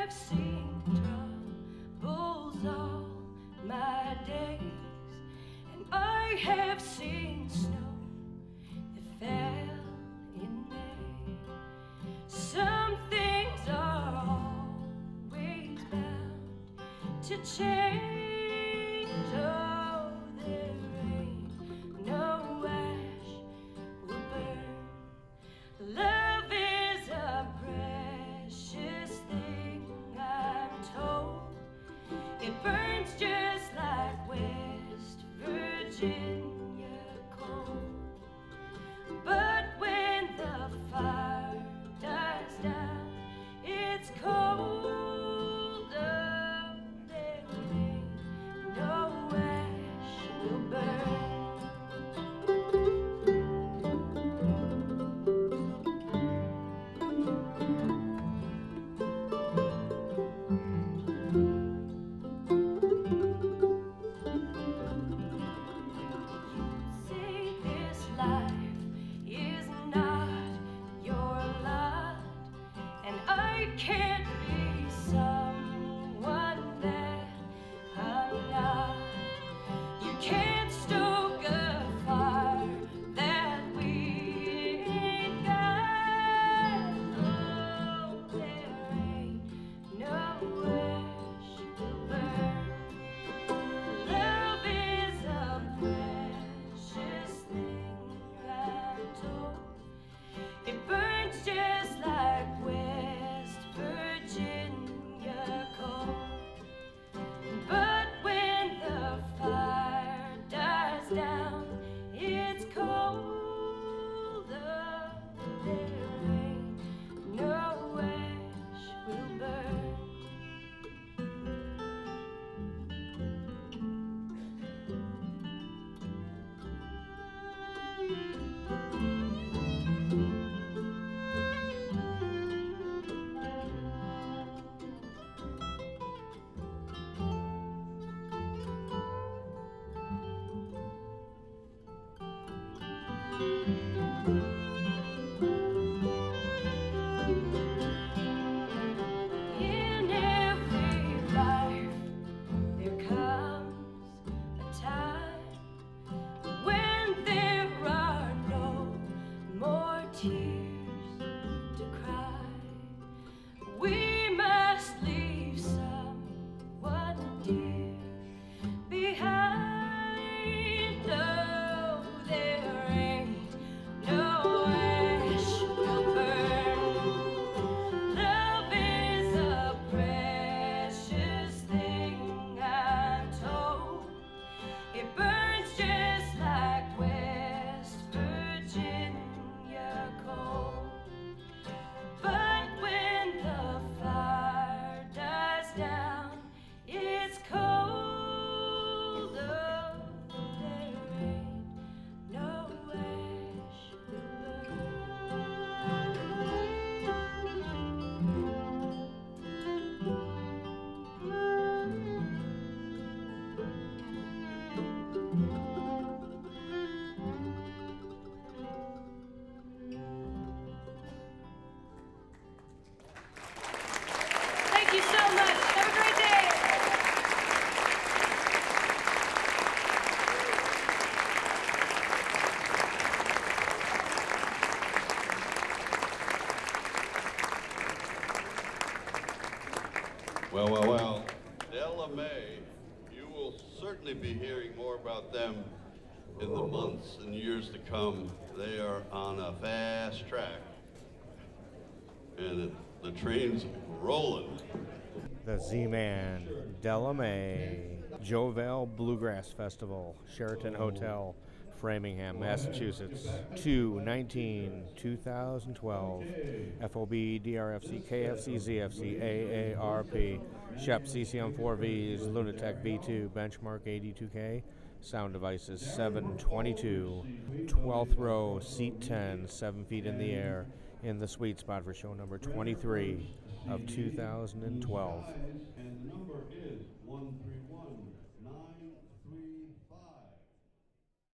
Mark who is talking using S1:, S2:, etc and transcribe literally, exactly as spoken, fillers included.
S1: have seen troubles all my days, and I have seen snow that fell in May. Some things are always bound to change. Oh, there ain't no ash will burn. Love is a precious thing, I'm told. It burns just like West Virginia coal. But when the fire dies down, it's cold. Oh, there ain't no ash will burn. Say this life is not your lot, and I can't be someone that I'm not. You can't stoke a fire that we ain't got. Oh, there ain't no ash will burn. Love is a precious thing, I'm told. It burns just like West Virginia coal. But when the fire dies down, it's cold. Oh, there ain't no ash will burn. In every life there comes a time when there are no more tears to cry. We must leave someone dear behind. No, there ain't no ash will burn. Love is a precious thing, I'm told. It burns just like West Virginia coal. But when the fire dies down, it's cold. Oh, there ain't no ash will Thank you so much. Have a great day.
S2: Well, well, well, Della May, you will certainly be hearing more about them in the months and years to come. They are on a fast track, and it, the train's rolling.
S3: The Z-Man, Della May, Jovale Bluegrass Festival, Sheraton Hotel, Framingham, Massachusetts, two nineteen twenty twelve, F O B, D R F C, K F C, Z F C, A A R P, Shep, C C M four Vs, Lunatech V two, Benchmark eighty-two K, Sound Devices seven twenty-two, twelfth row, seat ten, seven feet in the air, in the sweet spot for show number twenty-three of two thousand twelve.
S2: And the number is one three one nine three